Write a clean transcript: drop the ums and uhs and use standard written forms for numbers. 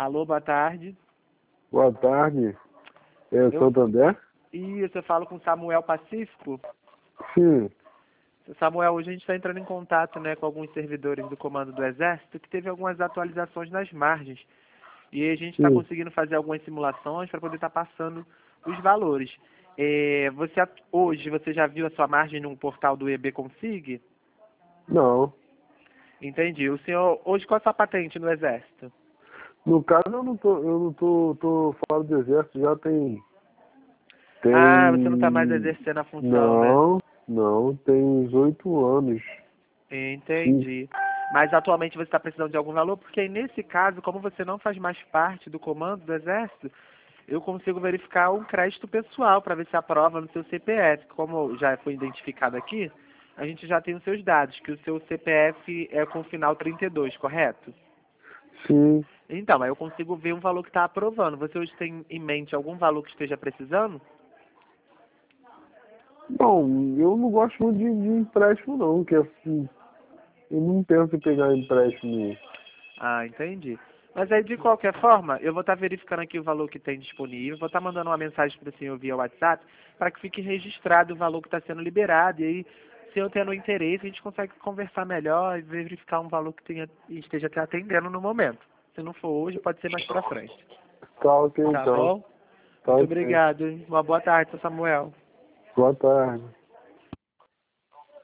Alô, boa tarde. Boa tarde. É Santander? Isso, eu falo com Samuel Pacífico. Sim. Samuel, hoje a gente está entrando em contato, né, com alguns servidores do Comando do Exército que teve algumas atualizações nas margens. E a gente está Sim. conseguindo fazer algumas simulações para poder estar passando os valores. Hoje você já viu a sua margem no portal do EB Config? Não. Entendi. O senhor, hoje qual é a sua patente no Exército? No caso eu não tô fora do exército, já tem. Ah, você não está mais exercendo a função, né? Não, tem uns 8 anos. Sim. Entendi. Mas atualmente você está precisando de algum valor? Porque aí, nesse caso, como você não faz mais parte do comando do Exército, eu consigo verificar um crédito pessoal para ver se aprova no seu CPF. Como já foi identificado aqui, a gente já tem os seus dados, que o seu CPF é com o final 32, correto? Sim. Então, aí eu consigo ver um valor que está aprovando. Você hoje tem em mente algum valor que esteja precisando? Bom, eu não gosto muito de empréstimo não, que assim, eu não penso em pegar empréstimo. Ah, entendi. Mas aí, de qualquer forma, eu vou estar verificando aqui o valor que tem disponível, vou estar mandando uma mensagem para o senhor via WhatsApp, para que fique registrado o valor que está sendo liberado, e aí, se eu tendo interesse, a gente consegue conversar melhor e verificar um valor que esteja te atendendo no momento. Se não for hoje, pode ser mais para frente. Tá ok Tá então. bom? Tá Muito ok. obrigado. Uma boa tarde, seu Samuel. Boa tarde.